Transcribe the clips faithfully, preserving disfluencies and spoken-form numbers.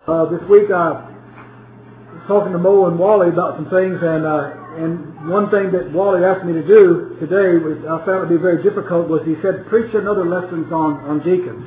Uh, this week I was talking to Mo and Wally about some things, and uh, and one thing that Wally asked me to do today, was I found it to be very difficult, was he said, preach another lessons on, on deacons.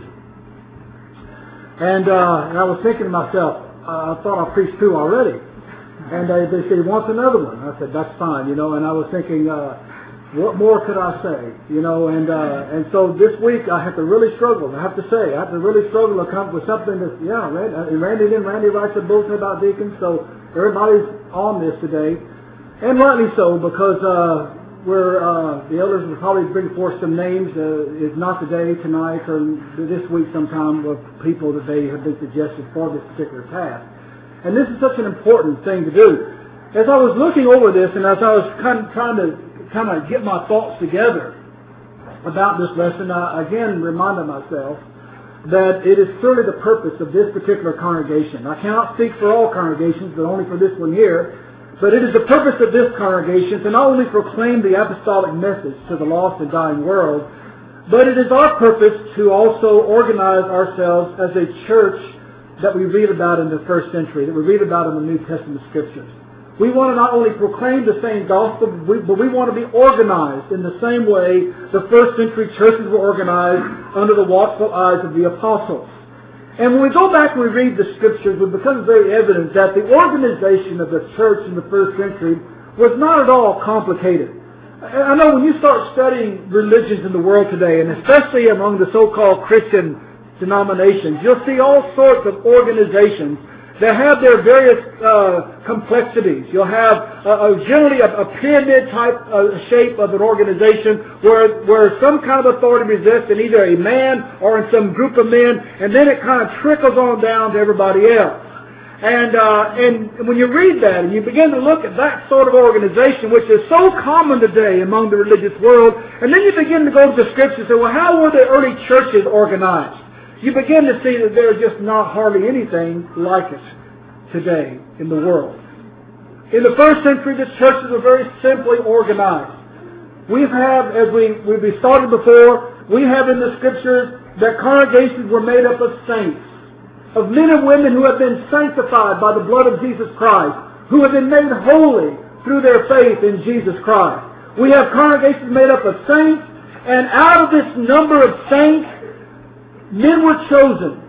And, uh, and I was thinking to myself, uh, I thought I preached two already. And uh, they said, he wants another one. I said, that's fine, you know, and I was thinking, uh, what more could I say? You know, and uh, and so this week I have to really struggle. I have to say, I have to really struggle to come up with something that, yeah, Randy, Randy didn't. Randy writes a bulletin about deacons, so everybody's on this today, and rightly so, because uh, we're uh, the elders will probably bring forth some names. Uh, is not today, tonight, or this week sometime of people that they have been suggested for this particular task, and this is such an important thing to do. As I was looking over this, and as I was kind of trying to kind of get my thoughts together about this lesson, I again reminded myself that it is surely the purpose of this particular congregation. I cannot speak for all congregations, but only for this one here. But it is the purpose of this congregation to not only proclaim the apostolic message to the lost and dying world, but it is our purpose to also organize ourselves as a church that we read about in the first century, that we read about in the New Testament Scriptures. We want to not only proclaim the same gospel, but we, but we want to be organized in the same way the first century churches were organized under the watchful eyes of the apostles. And when we go back and we read the Scriptures, it becomes very evident that the organization of the church in the first century was not at all complicated. I know when you start studying religions in the world today, and especially among the so-called Christian denominations, you'll see all sorts of organizations that have their various uh, complexities. You'll have uh, uh, generally a, a pyramid type uh, shape of an organization where where some kind of authority exists in either a man or in some group of men, and then it kind of trickles on down to everybody else. And uh, and when you read that and you begin to look at that sort of organization, which is so common today among the religious world, and then you begin to go to the Scriptures and say, well, how were the early churches organized? You begin to see that there's just not hardly anything like it today in the world. In the first century, the churches were very simply organized. We have, as we, we started before, we have in the Scriptures that congregations were made up of saints, of men and women who have been sanctified by the blood of Jesus Christ, who have been made holy through their faith in Jesus Christ. We have congregations made up of saints, and out of this number of saints, men were chosen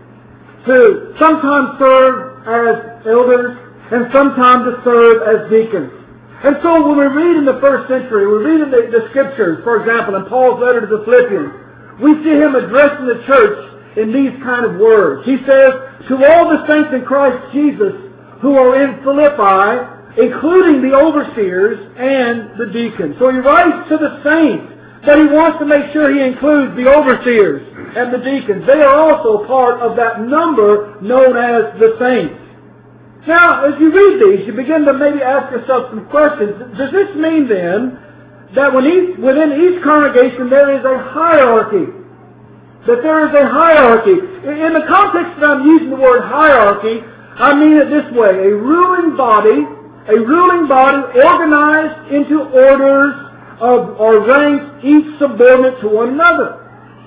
to sometimes serve as elders and sometimes to serve as deacons. And so when we read in the first century, we read in the, the Scriptures, for example, in Paul's letter to the Philippians, we see him addressing the church in these kind of words. He says, to all the saints in Christ Jesus who are in Philippi, including the overseers and the deacons. So he writes to the saints, but he wants to make sure he includes the overseers and the deacons. They are also part of that number known as the saints. Now, as you read these, you begin to maybe ask yourself some questions. Does this mean then that when each, within each congregation there is a hierarchy? That there is a hierarchy. In the context that I'm using the word hierarchy, I mean it this way. A ruling body, a ruling body organized into orders of, or ranked, each subordinate to one another.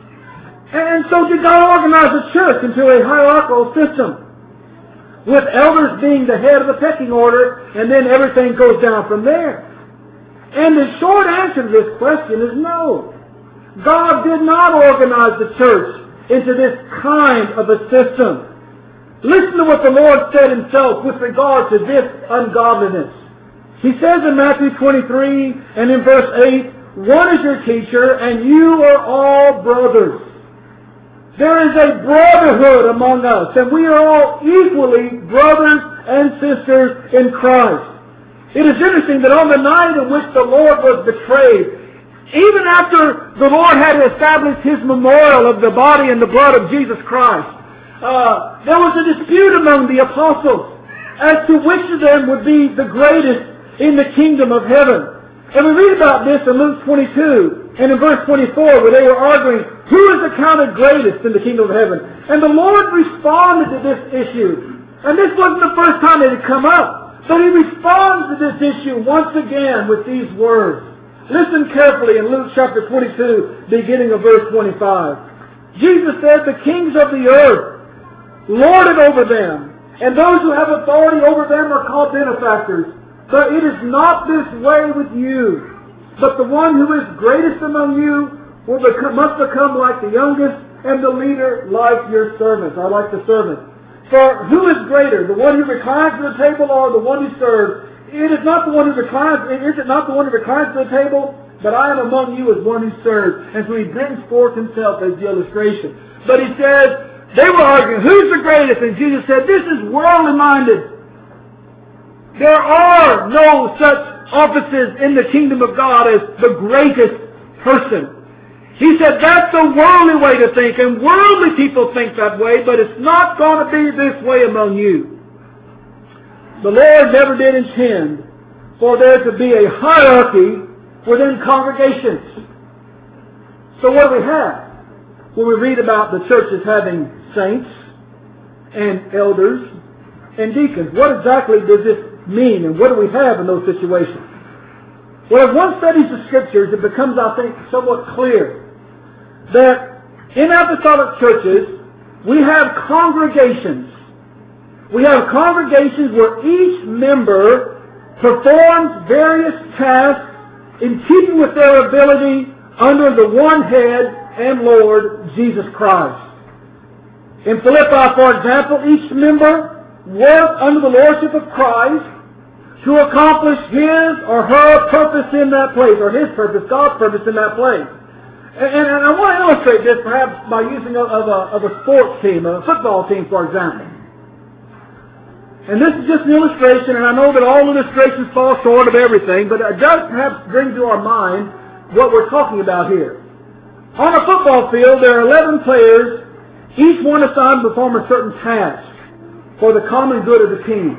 And so did God organize the church into a hierarchical system, with elders being the head of the pecking order, and then everything goes down from there? And the short answer to this question is no. God did not organize the church into this kind of a system. Listen to what the Lord said himself with regard to this ungodliness. He says in Matthew twenty-three and in verse eight, one is your teacher, and you are all brothers. There is a brotherhood among us, and we are all equally brothers and sisters in Christ. It is interesting that on the night in which the Lord was betrayed, even after the Lord had established His memorial of the body and the blood of Jesus Christ, uh, there was a dispute among the apostles as to which of them would be the greatest in the kingdom of heaven. And we read about this in Luke twenty-two and in verse twenty-four, where they were arguing, who is accounted greatest in the kingdom of heaven? And the Lord responded to this issue. And this wasn't the first time it had come up. But He responds to this issue once again with these words. Listen carefully in Luke chapter twenty-two, beginning of verse twenty-five. Jesus said, the kings of the earth lord it over them, And those who have authority over them are called benefactors. But it is not this way with you. But the one who is greatest among you will become, must become like the youngest, and the leader like your servants, or like the servant. For who is greater, the one who reclines at the table or the one who serves? It is not the one who reclines, is it not the one who reclines at the table? But I am among you as one who serves. And so he brings forth himself as the illustration. But he says, they were arguing, who's the greatest? And Jesus said, this is worldly minded. There are no such offices in the kingdom of God as the greatest person. He said that's the worldly way to think, and worldly people think that way, but it's not going to be this way among you. The Lord never did intend for there to be a hierarchy within congregations. So what do we have? When we read about the churches having saints and elders and deacons, what exactly does this mean, and what do we have in those situations? Well, if one studies the Scriptures, it becomes, I think, somewhat clear that in apostolic churches, we have congregations. We have congregations where each member performs various tasks in keeping with their ability under the one head and Lord, Jesus Christ. In Philippi, for example, each member worked under the lordship of Christ to accomplish his or her purpose in that place, or his purpose, God's purpose in that place. And, and I want to illustrate this perhaps by using of, of, a, of a sports team, a football team, for example. And this is just an illustration, and I know that all illustrations fall short of everything, but it does perhaps bring to our mind what we're talking about here. On a football field, there are eleven players, each one assigned to perform a certain task for the common good of the team.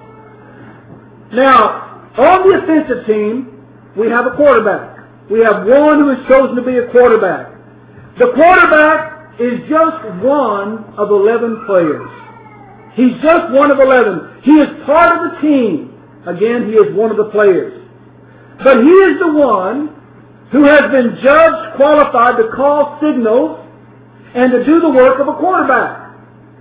Now, on the offensive team, we have a quarterback. We have one who is chosen to be a quarterback. The quarterback is just one of eleven players. He's just one of eleven. He is part of the team. Again, he is one of the players. But he is the one who has been judged qualified to call signals and to do the work of a quarterback.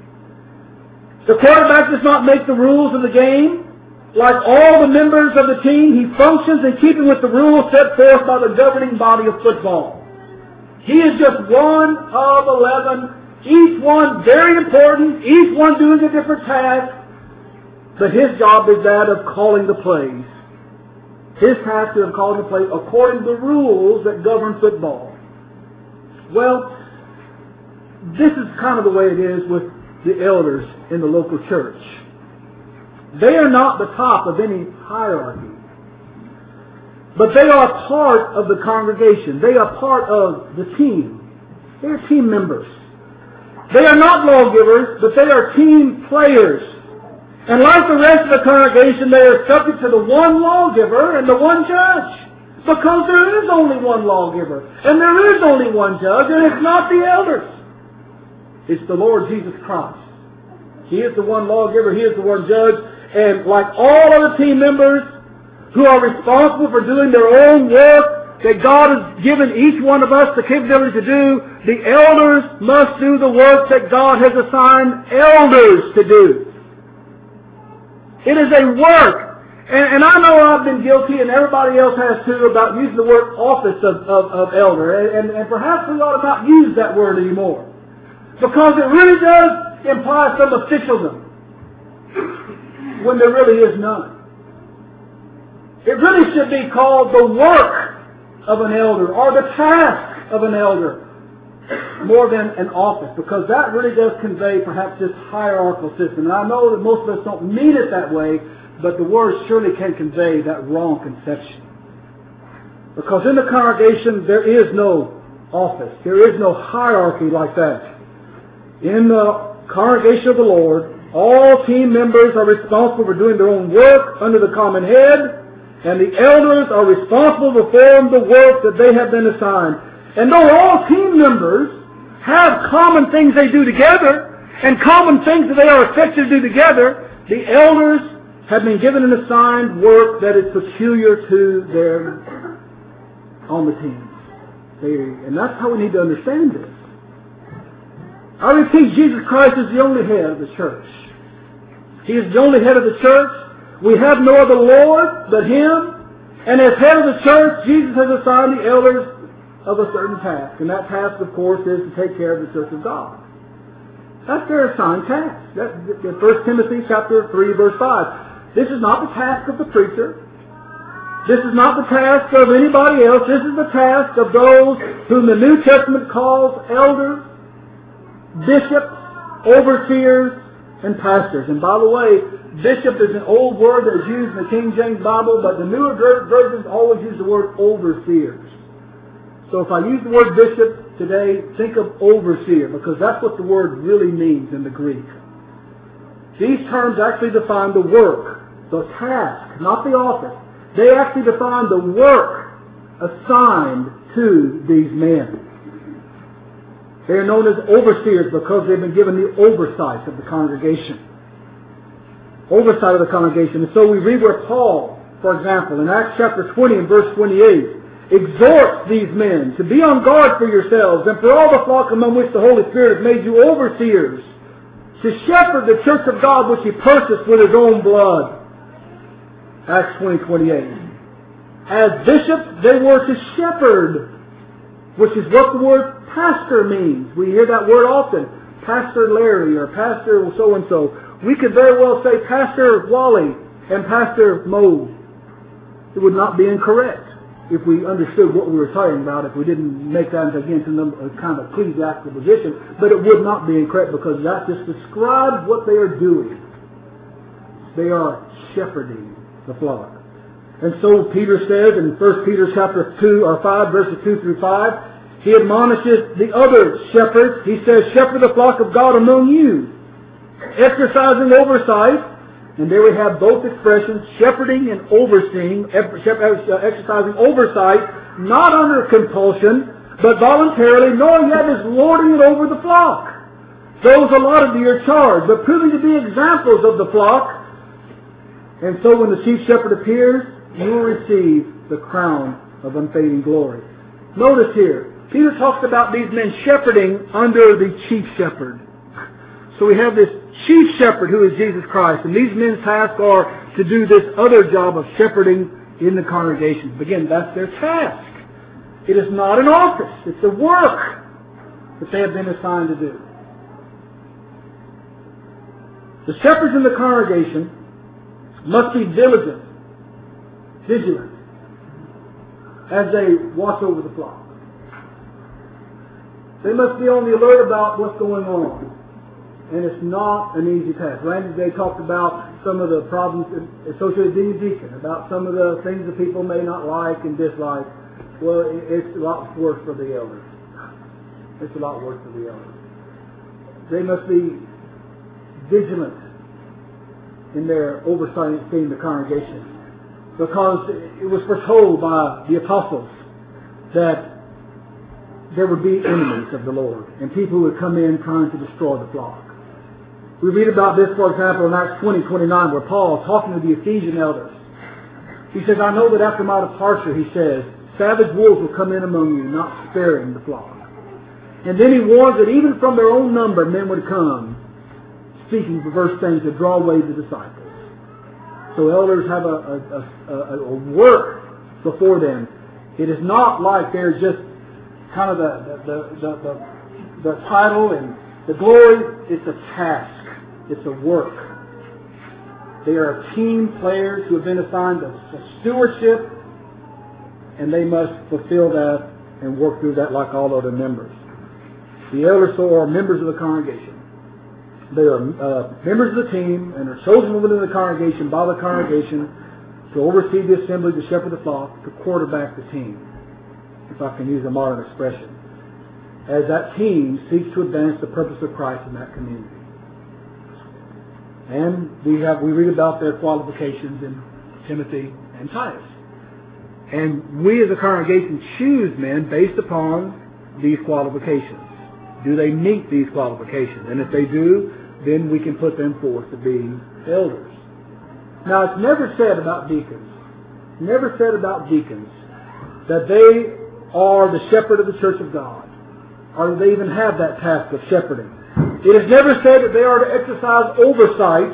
The quarterback does not make the rules of the game. Like all the members of the team, he functions in keeping with the rules set forth by the governing body of football. He is just one of eleven, each one very important, each one doing a different task, but his job is that of calling the plays. His task is of calling the plays according to the rules that govern football. Well, this is kind of the way it is with the elders in the local church. They are not the top of any hierarchy, but they are part of the congregation. They are part of the team. They are team members. They are not lawgivers, but they are team players. And like the rest of the congregation, they are subject to the one lawgiver and the one judge. Because there is only one lawgiver, and there is only one judge, and it's not the elders. It's the Lord Jesus Christ. He is the one lawgiver, He is the one judge, and like all other team members who are responsible for doing their own work that God has given each one of us the capability to do, the elders must do the work that God has assigned elders to do. It is a work. And, and I know I've been guilty, and everybody else has too, about using the word office of, of, of elder. And, and, and perhaps we ought to not use that word anymore. Because it really does imply some officialdom when there really is none. It really should be called the work of an elder, or the task of an elder, more than an office, because that really does convey perhaps this hierarchical system. And I know that most of us don't mean it that way, but the word surely can convey that wrong conception. Because in the congregation there is no office, there is no hierarchy like that. In the congregation of the Lord, all team members are responsible for doing their own work under the common head, and the elders are responsible to perform the work that they have been assigned. And though all team members have common things they do together, and common things that they are expected to do together, the elders have been given an assigned work that is peculiar to their on the team. They, and that's how we need to understand this. I repeat, Jesus Christ is the only head of the church. He is the only head of the church. We have no other Lord but Him. And as head of the church, Jesus has assigned the elders of a certain task. And that task, of course, is to take care of the church of God. That's their assigned task. That's First Timothy chapter three, verse five. This is not the task of the preacher. This is not the task of anybody else. This is the task of those whom the New Testament calls elders, bishops, overseers, and pastors. And by the way, bishop is an old word that is used in the King James Bible, but the newer versions always use the word overseers. So if I use the word bishop today, think of overseer, because that's what the word really means in the Greek. These terms actually define the work, the task, not the office. They actually define the work assigned to these men. They are known as overseers because they've been given the oversight of the congregation. Oversight of the congregation. And so we read where Paul, for example, in Acts chapter twenty and verse twenty-eight, exhorts these men to be on guard for yourselves and for all the flock among which the Holy Spirit has made you overseers, to shepherd the church of God which He purchased with His own blood. Acts twenty, twenty-eight. As bishops, they were to shepherd, which is what the word pastor means. We hear that word often. Pastor Larry or Pastor so-and-so. We could very well say Pastor Wally and Pastor Mo. It would not be incorrect if we understood what we were talking about, if we didn't make that against a kind of ecclesiastical position. But it would not be incorrect because that just describes what they are doing. They are shepherding the flock. And so Peter says in First Peter chapter two or five, verses two through five, he admonishes the other shepherds. He says, shepherd the flock of God among you, exercising oversight. And there we have both expressions, shepherding and overseeing, exercising oversight, not under compulsion, but voluntarily, knowing that is lording it over the flock. Those allotted to your charge, but proving to be examples of the flock. And so when the chief shepherd appears, you will receive the crown of unfading glory. Notice here, Peter talks about these men shepherding under the chief shepherd. So we have this chief shepherd who is Jesus Christ, and these men's tasks are to do this other job of shepherding in the congregation. Again, that's their task. It is not an office. It's a work that they have been assigned to do. The shepherds in the congregation must be diligent, vigilant, as they watch over the flock. They must be on the alert about what's going on. And it's not an easy task. Randy today talked about some of the problems associated with being a deacon, about some of the things that people may not like and dislike. Well, it's a lot worse for the elders. It's a lot worse for the elders. They must be vigilant in their oversight in the congregation, because it was foretold by the apostles that there would be enemies of the Lord and people who would come in trying to destroy the flock. We read about this, for example, in Acts twenty, twenty-nine, where Paul, talking to the Ephesian elders, he says, I know that after my departure, he says, savage wolves will come in among you, not sparing the flock. And then he warns that even from their own number, men would come, speaking perverse things to draw away the disciples. So elders have a, a, a, a work before them. It is not like they're just kind of the, the, the, the, the title and the glory. It's a task. It's a work. They are team players who have been assigned a, a stewardship, and they must fulfill that and work through that like all other members. The elders so are members of the congregation. They are uh, members of the team and are chosen within the congregation by the congregation to oversee the assembly, to shepherd the flock, to quarterback the team, if I can use a modern expression, as that team seeks to advance the purpose of Christ in that community. And we have we read about their qualifications in Timothy and Titus. And we as a congregation choose men based upon these qualifications. Do they meet these qualifications? And if they do, then we can put them forth to be elders. Now, it's never said about deacons, never said about deacons, that they are the shepherd of the church of God, or they even have that task of shepherding. It is never said that they are to exercise oversight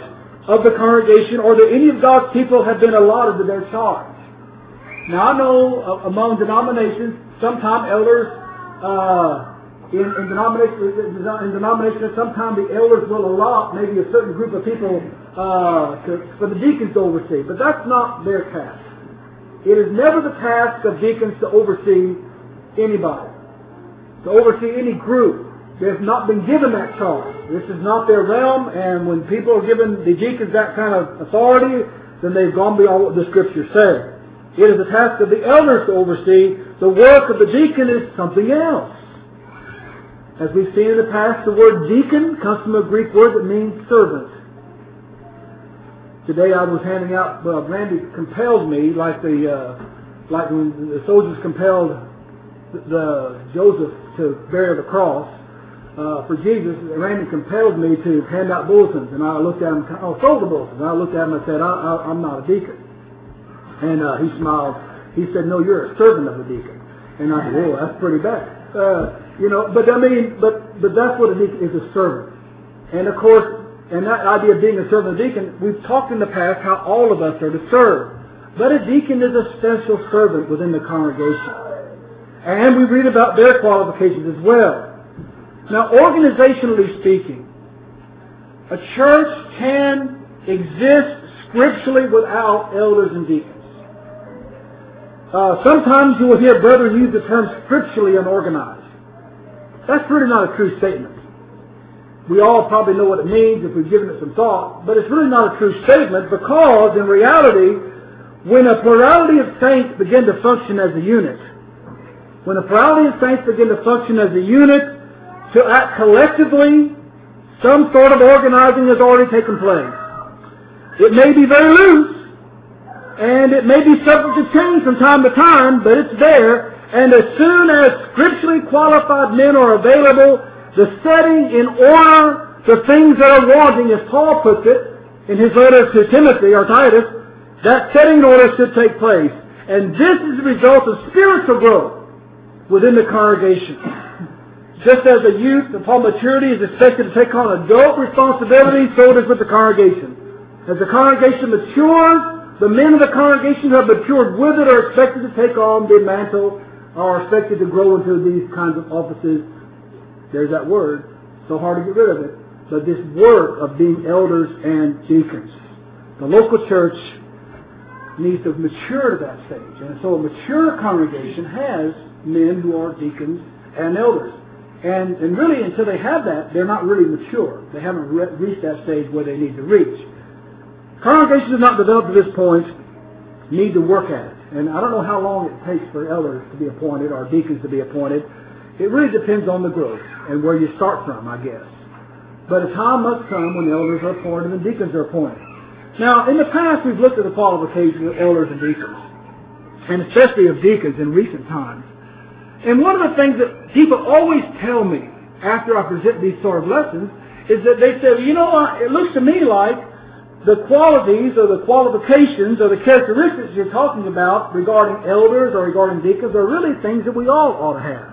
of the congregation or that any of God's people have been allotted to their charge. Now I know uh, among denominations, sometimes elders, uh, in, in denominations, in denominations, sometimes the elders will allot maybe a certain group of people uh, to, for the deacons to oversee, but that's not their task. It is never the task of deacons to oversee anybody, to oversee any group. They have not been given that charge. This is not their realm, and when people are given the deacons that kind of authority, then they've gone beyond what the Scriptures say. It is the task of the elders to oversee. The work of the deacon is something else. As we've seen in the past, the word deacon comes from a Greek word that means servant. Today I was handing out, well, Randy compelled me, like the uh, like when the soldiers compelled the, the Joseph to bear the cross uh, for Jesus. Randy compelled me to hand out bulletins, and I looked at him, oh, sold the bulletins, and I looked at him and said, I, I, I'm not a deacon. And uh, he smiled. He said, no, you're a servant of a deacon. And I said, whoa, that's pretty bad. Uh, you know, but I mean, but but that's what a deacon is, a servant. And of course, and that idea of being a servant of a deacon, we've talked in the past how all of us are to serve. But a deacon is a special servant within the congregation. And we read about their qualifications as well. Now, organizationally speaking, a church can exist scripturally without elders and deacons. Uh, sometimes you will hear brothers use the term scripturally unorganized. That's really not a true statement. We all probably know what it means if we've given it some thought, but it's really not a true statement because, in reality, when a plurality of saints begin to function as a unit, when a plurality of saints begin to function as a unit, to act collectively, some sort of organizing has already taken place. It may be very loose, and it may be subject to change from time to time, but it's there. And as soon as scripturally qualified men are available, the setting in order, the things that are wanting, as Paul puts it in his letter to Timothy or Titus, that setting in order should take place. And this is the result of spiritual growth within the congregation. Just as a youth upon maturity is expected to take on adult responsibility, so it is with the congregation. As the congregation matures, the men of the congregation who have matured with it are expected to take on the mantle, are expected to grow into these kinds of offices. There's that word. So hard to get rid of it. But this work of being elders and deacons. The local church needs to mature to that stage. And so a mature congregation has men who are deacons and elders. And, and really, until they have that, they're not really mature. They haven't re- reached that stage where they need to reach. Congregations have not developed to this point, need to work at it. And I don't know how long it takes for elders to be appointed or deacons to be appointed. It really depends on the growth and where you start from, I guess. But a time must come when elders are appointed and deacons are appointed. Now, in the past, we've looked at the qualifications of elders and deacons, and especially of deacons in recent times. And one of the things that people always tell me after I present these sort of lessons is that they say, you know, it looks to me like the qualities or the qualifications or the characteristics you're talking about regarding elders or regarding deacons are really things that we all ought to have.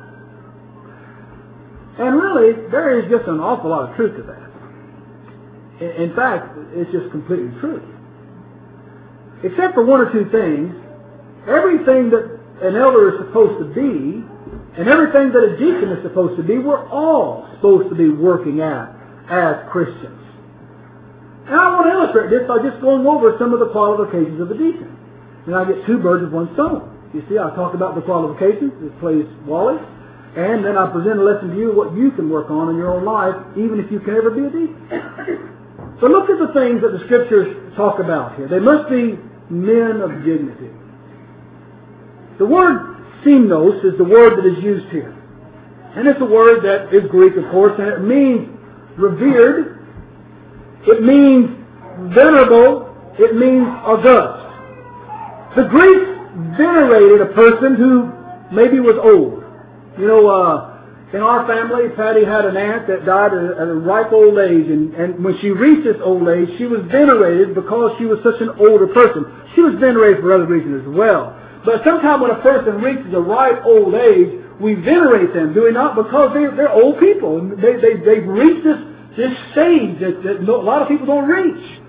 And really, there is just an awful lot of truth to that. In fact, it's just completely true. Except for one or two things, everything that an elder is supposed to be and everything that a deacon is supposed to be, we're all supposed to be working at as Christians. And I want to illustrate this by just going over some of the qualifications of a deacon. And I get two birds with one stone. You see, I talk about the qualifications. This plays Wally. And then I present a lesson to you what you can work on in your own life, even if you can ever be a deacon. So look at the things that the Scriptures talk about here. They must be men of dignity. The word simnos is the word that is used here. And it's a word that is Greek, of course, and it means revered. It means venerable. It means august. The Greeks venerated a person who maybe was old. You know, uh, in our family, Patty had an aunt that died at a ripe old age, and, and when she reached this old age, she was venerated because she was such an older person. She was venerated for other reasons as well. But sometimes when a person reaches a ripe old age, we venerate them, do we not? Because they're, they're old people, and they, they, they've reached this, this stage that, that no, a lot of people don't reach.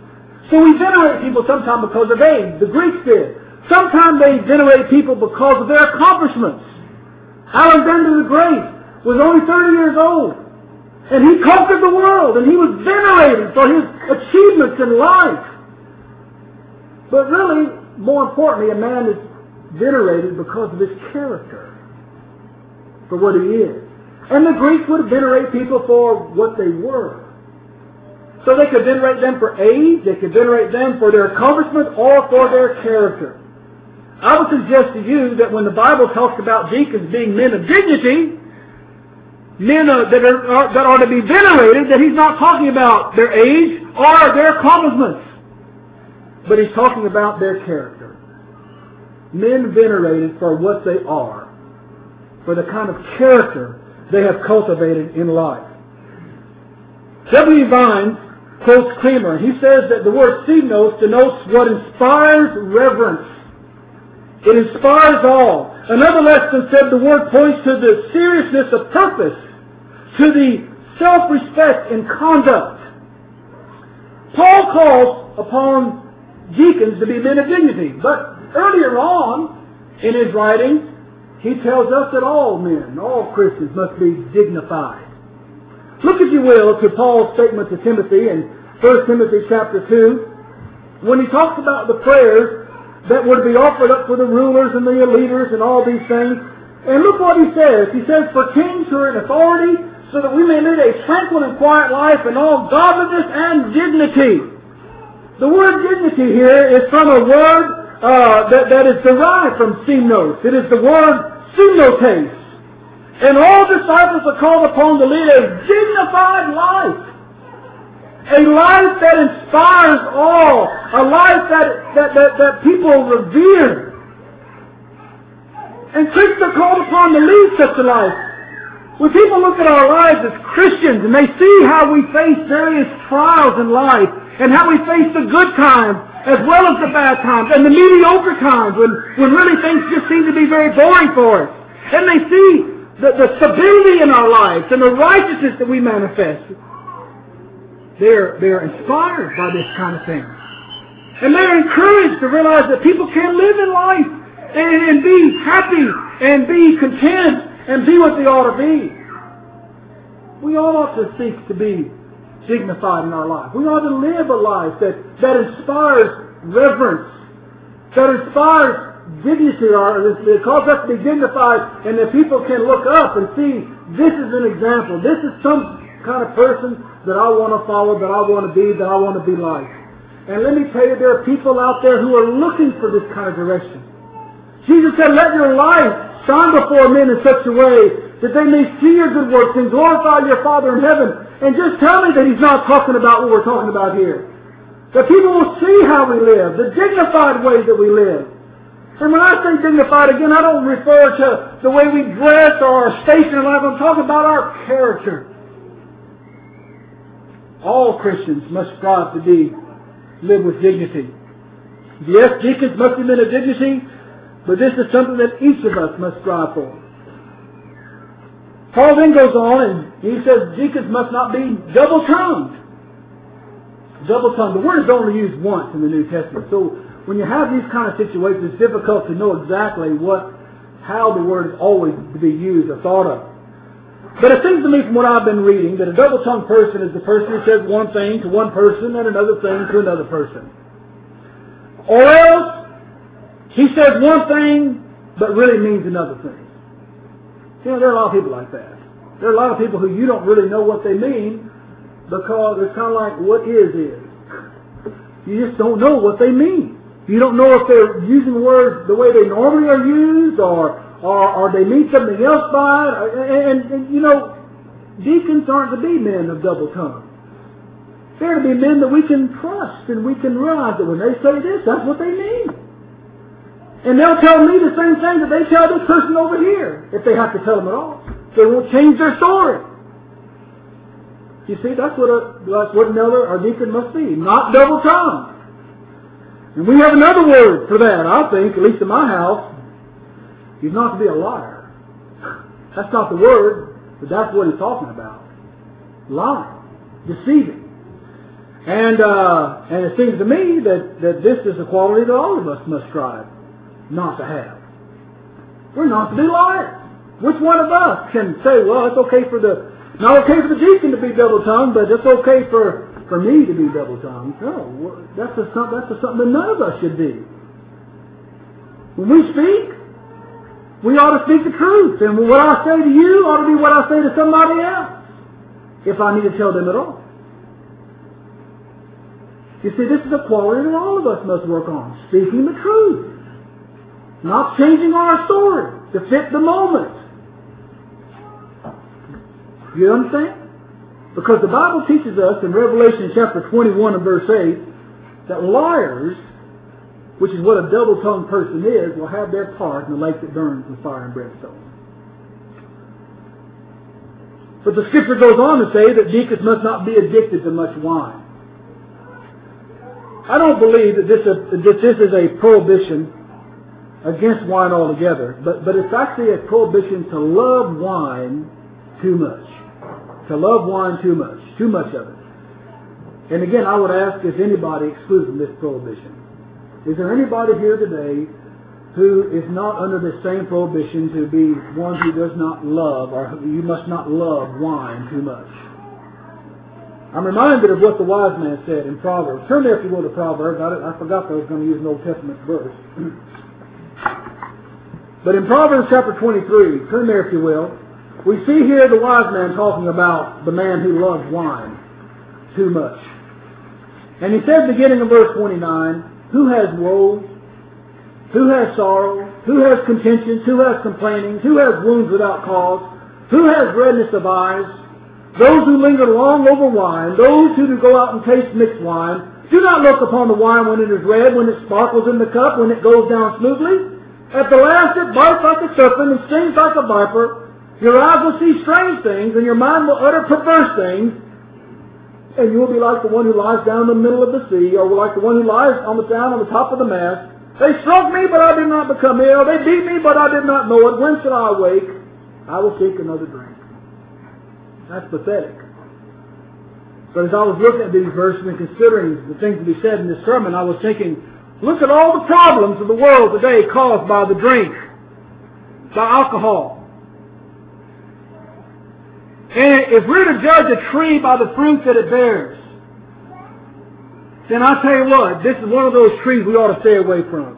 So we venerate people sometimes because of age. The Greeks did. Sometimes they venerate people because of their accomplishments. Alexander the Great was only thirty years old. And he conquered the world. And he was venerated for his achievements in life. But really, more importantly, a man is venerated because of his character. For what he is. And the Greeks would venerate people for what they were. So they could venerate them for age, they could venerate them for their accomplishment, or for their character. I would suggest to you that when the Bible talks about deacons being men of dignity, men uh, that, are, are, that are to be venerated, that he's not talking about their age or their accomplishments, but he's talking about their character. Men venerated for what they are, for the kind of character they have cultivated in life. W. Vines quotes Creamer. He says that the word xenos denotes what inspires reverence. It inspires awe. Another lesson said the word points to the seriousness of purpose, to the self-respect in conduct. Paul calls upon deacons to be men of dignity, but earlier on in his writings, he tells us that all men, all Christians, must be dignified. Look, if you will, to Paul's statement to Timothy in First Timothy chapter two, when he talks about the prayers that were to be offered up for the rulers and the leaders and all these things. And look what he says. He says, for kings who are in authority, so that we may lead a tranquil and quiet life in all godliness and dignity. The word dignity here is from a word uh, that, that is derived from xenos. It is the word xenotes. And all disciples are called upon to lead a dignified life. A life that inspires awe. A life that, that, that, that people revere. And Christians are called upon to lead such a life. When people look at our lives as Christians and they see how we face various trials in life and how we face the good times as well as the bad times and the mediocre times when, when really things just seem to be very boring for us. And they see the, the stability in our lives and the righteousness that we manifest. They're, they're inspired by this kind of thing. And they're encouraged to realize that people can live in life and, and be happy and be content and be what they ought to be. We all ought to seek to be dignified in our life. We ought to live a life that, that inspires reverence, that inspires dignity, or it calls us to be dignified, and that people can look up and see, this is an example. This is some kind of person that I want to follow, that I want to be, that I want to be like. And let me tell you, there are people out there who are looking for this kind of direction. Jesus said, let your light shine before men in such a way that they may see your good works and glorify your Father in heaven. And just tell me that he's not talking about what we're talking about here. That people will see how we live, the dignified way that we live. And when I say dignified, again, I don't refer to the way we dress or our station in life. I'm talking about our character. All Christians must strive to be, live with dignity. Yes, deacons must be men of dignity, but this is something that each of us must strive for. Paul then goes on and he says deacons must not be double-tongued. Double-tongued. The word is only used once in the New Testament. So when you have these kind of situations, it's difficult to know exactly what, how the word is always to be used or thought of. But it seems to me from what I've been reading that a double-tongued person is the person who says one thing to one person and another thing to another person. Or else he says one thing but really means another thing. You know, there are a lot of people like that. There are a lot of people who you don't really know what they mean because it's kind of like what is is. You just don't know what they mean. You don't know if they're using words the way they normally are used or or, or they mean something else by it. And, and, and, you know, deacons aren't to be men of double tongue. They're to be men that we can trust and we can realize that when they say this, that's what they mean. And they'll tell me the same thing that they tell this person over here, if they have to tell them at all. They won't change their story. You see, that's what a, that's what an elder or deacon must be, not double-tongued. And we have another word for that, I think, at least in my house. He's not to be a liar. That's not the word, but that's what he's talking about. Lying. Deceiving. And uh, and it seems to me that, that this is a quality that all of us must strive not to have. We're not to be liars. Which one of us can say, well, it's okay for the, not okay for the deacon to be double-tongued, but it's okay for, for me to be double-tongued? No, that's a, that's a, something that none of us should be. When we speak, we ought to speak the truth. And what I say to you ought to be what I say to somebody else, if I need to tell them at all. You see, this is a quality that all of us must work on. Speaking the truth. Not changing our story to fit the moment. You understand? Because the Bible teaches us in Revelation chapter twenty-one and verse eight that liars, which is what a double-tongued person is, will have their part in the lake that burns with fire and brimstone. But the scripture goes on to say that deacons must not be addicted to much wine. I don't believe that this, uh, that this is a prohibition against wine altogether, but, but it's actually a prohibition to love wine too much. To love wine too much. Too much of it. And again, I would ask, is anybody excluded from this prohibition? Is there anybody here today who is not under the same prohibition to be one who does not love, or you must not love wine too much? I'm reminded of what the wise man said in Proverbs. Turn there if you will to Proverbs. I, I forgot that I was going to use an Old Testament verse. But in Proverbs chapter twenty-three, turn there if you will, we see here the wise man talking about the man who loves wine too much. And he said, beginning in verse twenty-nine, who has woes? Who has sorrow? Who has contentions? Who has complainings? Who has wounds without cause? Who has redness of eyes? Those who linger long over wine, those who do go out and taste mixed wine, do not look upon the wine when it is red, when it sparkles in the cup, when it goes down smoothly. At the last it bites like a serpent and stings like a viper. Your eyes will see strange things, and your mind will utter perverse things, and you will be like the one who lies down in the middle of the sea, or like the one who lies on the down on the top of the mast. They struck me, but I did not become ill. They beat me, but I did not know it. When shall I awake? I will seek another drink. That's pathetic. But as I was looking at these verses and considering the things to be said in this sermon, I was thinking, look at all the problems of the world today caused by the drink, by alcohol. And if we're to judge a tree by the fruit that it bears, then I tell you what, this is one of those trees we ought to stay away from.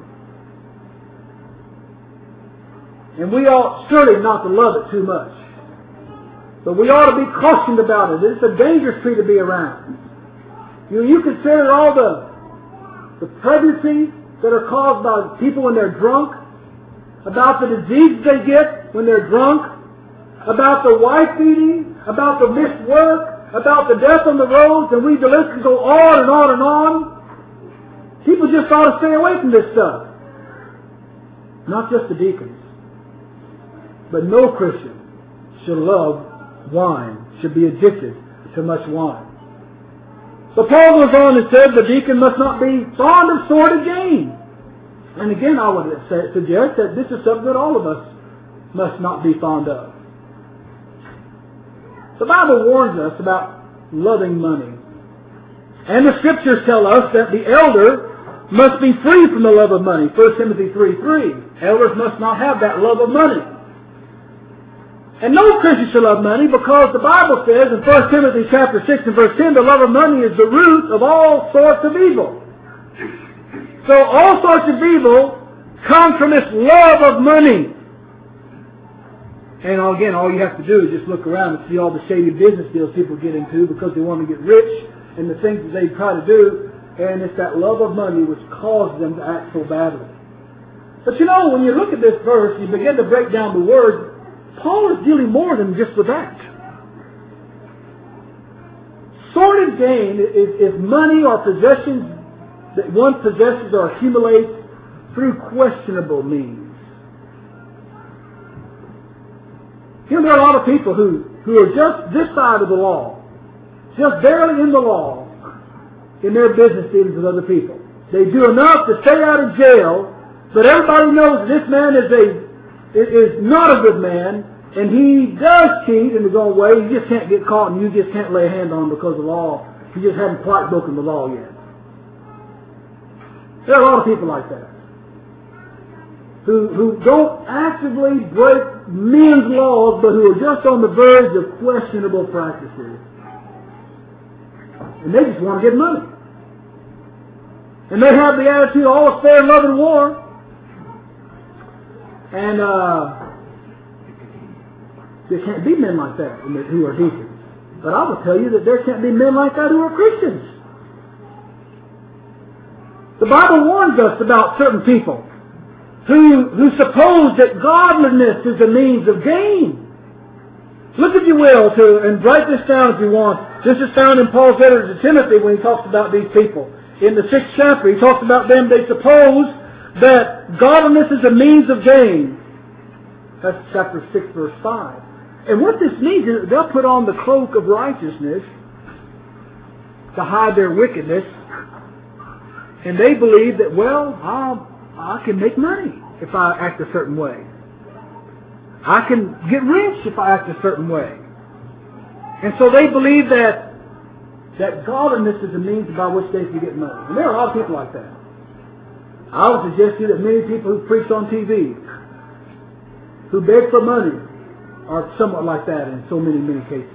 And we ought certainly not to love it too much. But we ought to be cautioned about it. It's a dangerous tree to be around. You, you consider all the, the pregnancies that are caused by people when they're drunk, about the diseases they get when they're drunk, about the wife beating, about the missed work, about the death on the roads, and we the list can go on and on and on. People just ought to stay away from this stuff. Not just the deacons. But no Christian should love wine, should be addicted to much wine. But Paul goes on and said the deacon must not be fond of sordid gain. And again, I would say, suggest that this is something that all of us must not be fond of. The Bible warns us about loving money. And the Scriptures tell us that the elder must be free from the love of money. First Timothy three three. Elders must not have that love of money. And no Christian should love money, because the Bible says in First Timothy chapter six and verse ten, the love of money is the root of all sorts of evil. So all sorts of evil come from this love of money. And again, all you have to do is just look around and see all the shady business deals people get into because they want to get rich and the things that they try to do. And it's that love of money which causes them to act so badly. But you know, when you look at this verse, you begin to break down the words, Paul is dealing more than just with that. Sordid gain is, is money or possessions that one possesses or accumulates through questionable means. You know, there are a lot of people who, who are just this side of the law, just barely in the law, in their business dealings with other people. They do enough to stay out of jail, but everybody knows this man is a is not a good man, and he does cheat in his own way. You just can't get caught, and you just can't lay a hand on him because the law He just hadn't quite broken the law yet. There are a lot of people like that. Who, who don't actively break men's laws, but who are just on the verge of questionable practices. And they just want to get money. And they have the attitude, all is fair in love and war. And uh, there can't be men like that who are deacons. But I will tell you that there can't be men like that who are Christians. The Bible warns us about certain people who, who suppose that godliness is a means of gain. Look, if you will, to, and write this down if you want. This is found in Paul's letter to Timothy when he talks about these people. In the sixth chapter, he talks about them. They suppose that godliness is a means of gain. That's chapter six, verse five. And what this means is they'll put on the cloak of righteousness to hide their wickedness. And they believe that, well, I'll, I can make money if I act a certain way. I can get rich if I act a certain way. And so they believe that that godliness is a means by which they can get money. And there are a lot of people like that. I would suggest to you that many people who preach on T V, who beg for money, are somewhat like that in so many, many cases.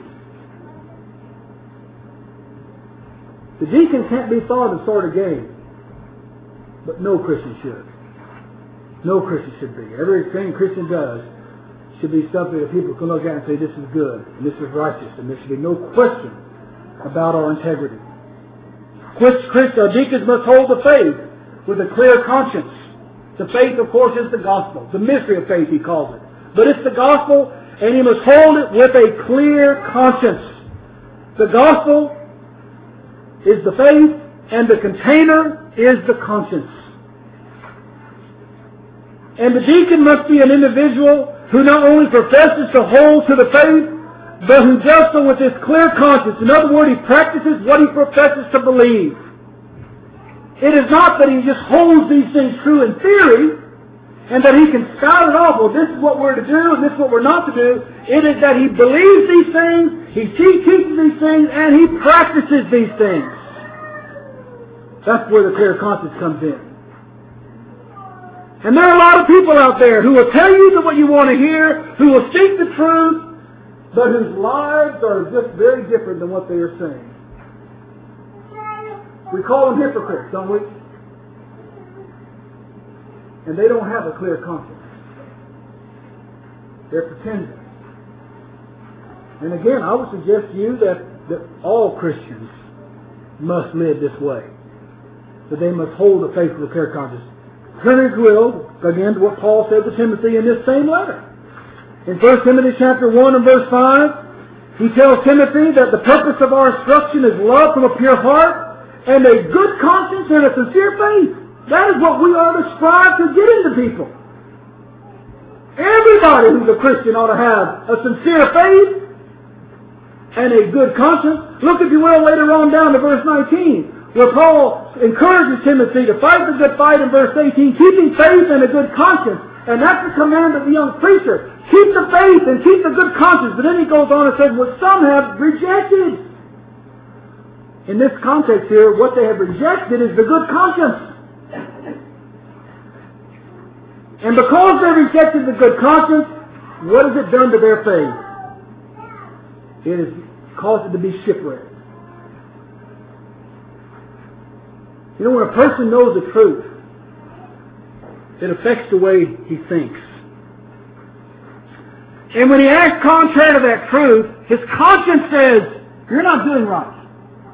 The deacon can't be thought of sort of game. But no Christian should. No Christian should be. Everything Christian does should be something that people can look at and say, this is good, and this is righteous, and there should be no question about our integrity. Christians, our deacons must hold the faith with a clear conscience. The faith, of course, is the gospel. The mystery of faith, he calls it. But it's the gospel, and he must hold it with a clear conscience. The gospel is the faith, and the container is the conscience. And the deacon must be an individual who not only professes to hold to the faith, but who does so with this clear conscience. In other words, he practices what he professes to believe. It is not that he just holds these things true in theory, and that he can spout it off, well, this is what we're to do, and this is what we're not to do. It is that he believes these things, he teaches these things, and he practices these things. That's where the clear conscience comes in. And there are a lot of people out there who will tell you what you want to hear, who will speak the truth, but whose lives are just very different than what they are saying. We call them hypocrites, don't we? And they don't have a clear conscience. They're pretenders. And again, I would suggest to you that, that all Christians must live this way. That they must hold a faithful, clear conscience. Turn if you will, again, to what Paul said to Timothy in this same letter. In First Timothy chapter one and verse five, he tells Timothy that the purpose of our instruction is love from a pure heart and a good conscience and a sincere faith. That is what we are to strive to get into people. Everybody who's a Christian ought to have a sincere faith and a good conscience. Look, if you will, later on down to verse nineteen, where Paul encourages Timothy to fight the good fight in verse eighteen, keeping faith and a good conscience. And that's the command of the young preacher. Keep the faith and keep the good conscience. But then he goes on and says, what some have rejected. In this context here, what they have rejected is the good conscience. And because they rejected the good conscience, what has it done to their faith? It has caused it to be shipwrecked. You know, when a person knows the truth, it affects the way he thinks. And when he acts contrary to that truth, his conscience says, you're not doing right.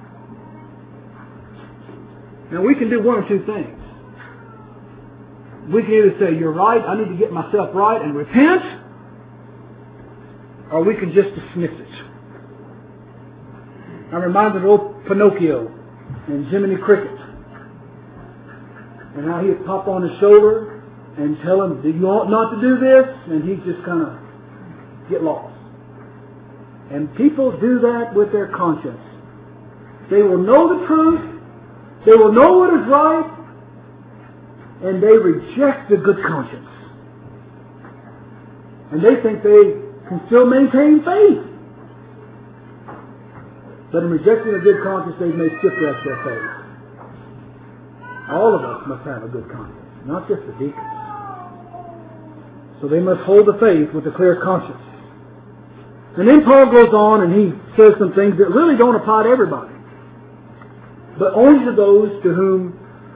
Now, we can do one or two things. We can either say, you're right, I need to get myself right and repent, or we can just dismiss it. I'm reminded of old Pinocchio and Jiminy Cricket. And how he'd pop on his shoulder and tell him, you ought not to do this, and he'd just kind of get lost. And people do that with their conscience. They will know the truth, they will know what is right, and they reject the good conscience. And they think they can still maintain faith. but in rejecting a good conscience, they've made shipwreck their faith. All of us must have a good conscience, not just the deacons. So they must hold the faith with a clear conscience. And then Paul goes on and he says some things that really don't apply to everybody, but only to those to whom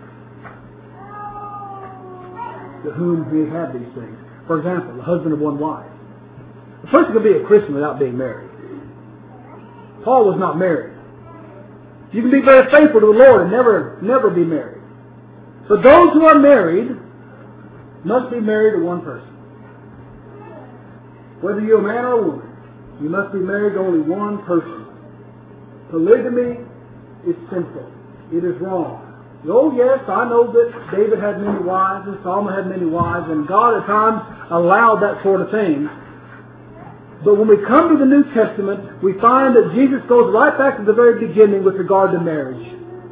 to whom we have these things. For example, the husband of one wife. A person can be a Christian without being married. Paul was not married. You can be very faithful to the Lord and never, never be married. But those who are married must be married to one person. Whether you're a man or a woman, you must be married to only one person. Polygamy is sinful. It is wrong. Oh yes, I know that David had many wives and Solomon had many wives, and God at times allowed that sort of thing. But when we come to the New Testament, we find that Jesus goes right back to the very beginning with regard to marriage.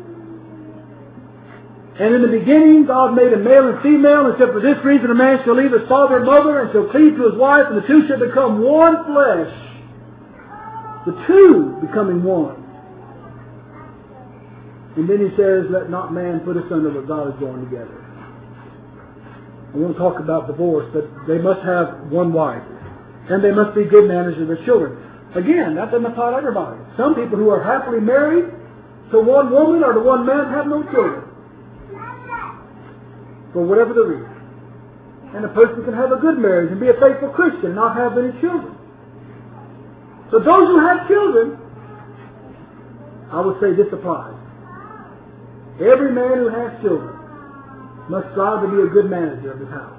And in the beginning, God made a male and female, and said, for this reason a man shall leave his father and mother, and shall cleave to his wife, and the two shall become one flesh. The two becoming one. And then he says, let not man put asunder what God has joined together. I won't talk about divorce, but they must have one wife. And they must be good managers of their children. Again, that doesn't apply to everybody. Some people who are happily married to one woman or to one man have no children, for whatever the reason. And a person can have a good marriage and be a faithful Christian and not have any children. So those who have children, I would say this applies. Every man who has children must strive to be a good manager of his house.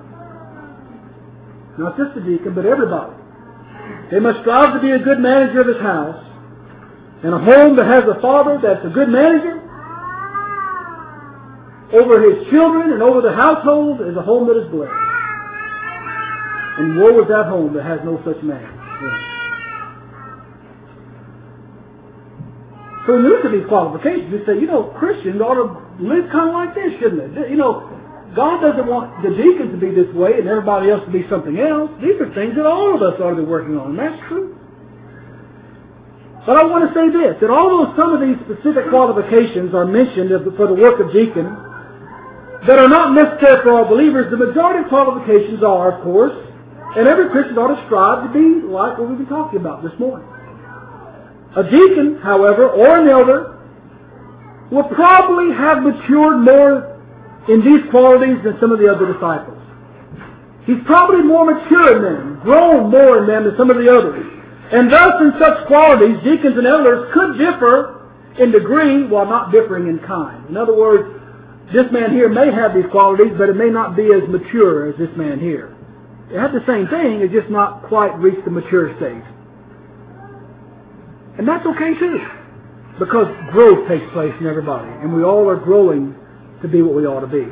Not just the deacon, but everybody. They must strive to be a good manager of his house. And a home that has a father that's a good manager over his children and over the household is a home that is blessed. And woe is that home that has no such man. So when you look at these qualifications, you say, you know, Christians ought to live kind of like this, shouldn't they? You know, God doesn't want the deacons to be this way and everybody else to be something else. These are things that all of us ought to be working on, and that's true. But I want to say this, that although some of these specific qualifications are mentioned for the work of deacon that are not necessary for all believers, the majority of qualifications are, of course, and every Christian ought to strive to be like what we've been talking about this morning. A deacon, however, or an elder, will probably have matured more in these qualities than some of the other disciples. He's probably more mature in them, grown more in them than some of the others. And thus, in such qualities, deacons and elders could differ in degree while not differing in kind. In other words, this man here may have these qualities, but it may not be as mature as this man here. They have the same thing, it's just not quite reached the mature stage. And that's okay too, because growth takes place in everybody, and we all are growing to be what we ought to be.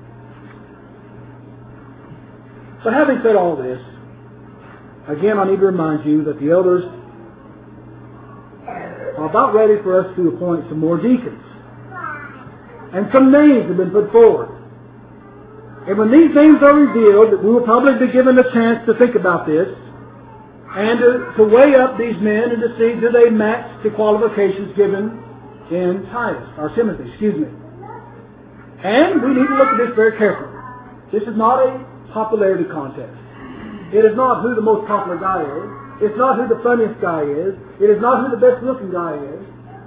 So having said all this, again I need to remind you that the elders are about ready for us to appoint some more deacons. And some names have been put forward. And when these names are revealed, we will probably be given a chance to think about this and to, to weigh up these men and to see do they match the qualifications given in Titus, or Timothy, excuse me. And we need to look at this very carefully. This is not a popularity contest. It is not who the most popular guy is. It's not who the funniest guy is. It is not who the best looking guy is.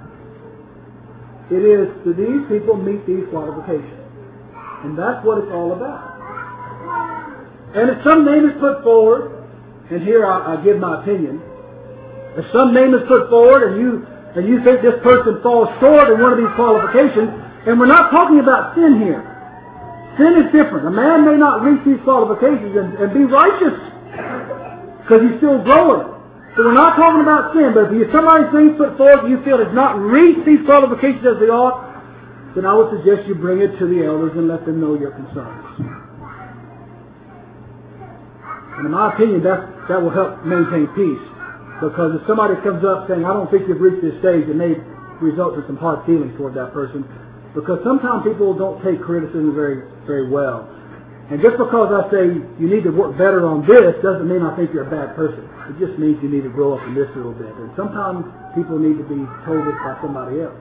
It is, do these people meet these qualifications? And that's what it's all about. And if some name is put forward, and here I, I give my opinion, if some name is put forward and you and you think this person falls short in one of these qualifications, and we're not talking about sin here. Sin is different. A man may not reach these qualifications and, and be righteous because he's still growing. So we're not talking about sin, but if somebody's things put forward you feel has not reached these qualifications as they ought, then I would suggest you bring it to the elders and let them know your concerns. And in my opinion, that, that will help maintain peace. Because if somebody comes up saying, I don't think you've reached this stage, it may result in some hard feelings toward that person. Because sometimes people don't take criticism very, very well. And just because I say you need to work better on this doesn't mean I think you're a bad person. It just means you need to grow up in this a little bit. And sometimes people need to be told this by somebody else.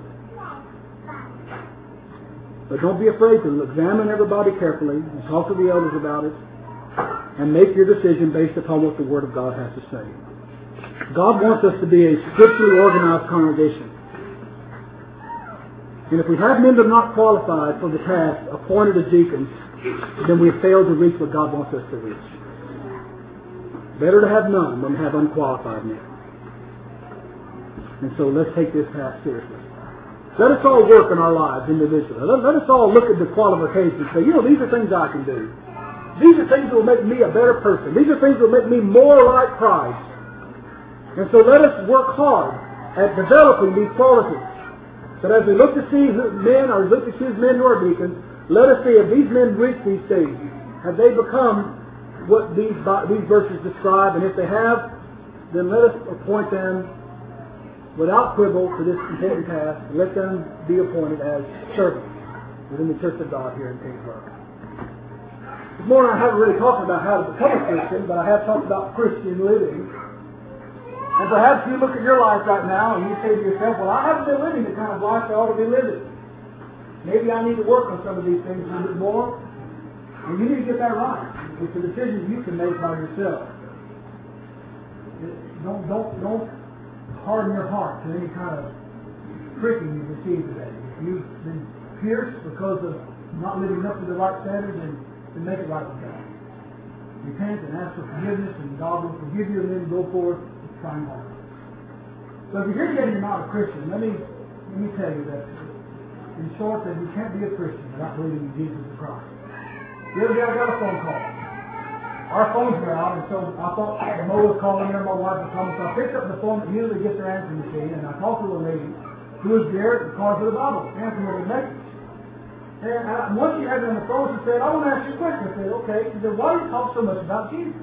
But don't be afraid to examine everybody carefully and talk to the elders about it and make your decision based upon what the Word of God has to say. God wants us to be a scripturally organized congregation. And if we have men that are not qualified for the task appointed as deacons, then we have failed to reach what God wants us to reach. Better to have none than to have unqualified men. And so let's take this task seriously. Let us all work in our lives individually. Let, let us all look at the qualifications and say, you know, these are things I can do. These are things that will make me a better person. These are things that will make me more like Christ. And so let us work hard at developing these qualities. But as we look to see men, or look to choose men who are deacons, let us see if these men reach these stages. Have they become what these, these verses describe? And if they have, then let us appoint them without quibble to this important task. Let them be appointed as servants within the Church of God here in Kingsburg. This morning I haven't really talked about how to become a Christian, but I have talked about Christian living. And perhaps you look at your life right now and you say to yourself, well, I haven't been living the kind of life I ought to be living. Maybe I need to work on some of these things a little bit more. And you need to get that right. It's a decision you can make by yourself. Don't, don't, don't harden your heart to any kind of tricking you receive today. If you've been pierced because of not living up to the right standards, then, then make it right with God. Repent and ask for forgiveness, and God will forgive you, and then go forward with trying hard. So if you're here today and you're not a Christian, let me, let me tell you that in short, that you can't be a Christian without believing in Jesus Christ. The other day I got a phone call. Our phones were out, and so I thought Mo was calling her, my wife was calling, so I picked up the phone that usually gets their answering machine, and I talked to a lady who was there at the car for the Bible, answering her the message. And I, once she had me on the phone, she said, I want to ask you a question. I said, okay. She said, why do you talk so much about Jesus?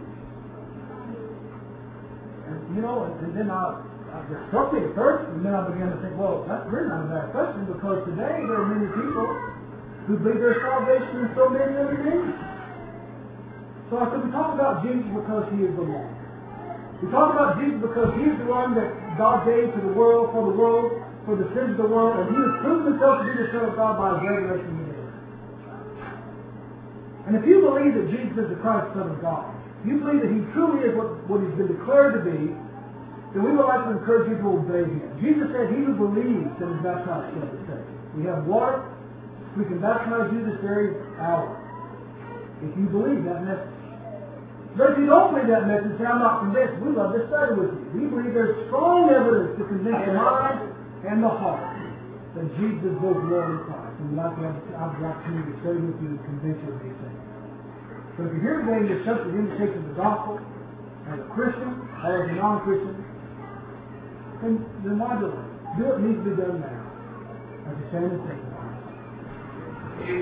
And, you know, and, and then I... It struck me at first, and then I began to think, well, that's really not a bad question, because today there are many people who believe their salvation in so many other names. So I said, we talk about Jesus because He is the Lord. We talk about Jesus because He is the one that God gave to the world, for the world, for the sins of the world, and He has proven Himself to be the Son of God by His resurrection from the dead. And if you believe that Jesus is the Christ, Son of God, you believe that He truly is what, what He's been declared to be, then we would like to encourage you to obey Him. Jesus said, he who believes and is baptized shall be saved. We have water. We can baptize you this very hour, if you believe that message. But if you don't believe that message, say, I'm not convinced, we love to study with you. We believe there's strong evidence to convince the mind and the heart that Jesus is both Lord and Christ. And we'd like to have the opportunity to study with you and convince you of these things. So if you're here today and you're accepting the invitation of the gospel, as a Christian or as a non-Christian, then, then why do it? Do what needs to be done now. As you stand and think.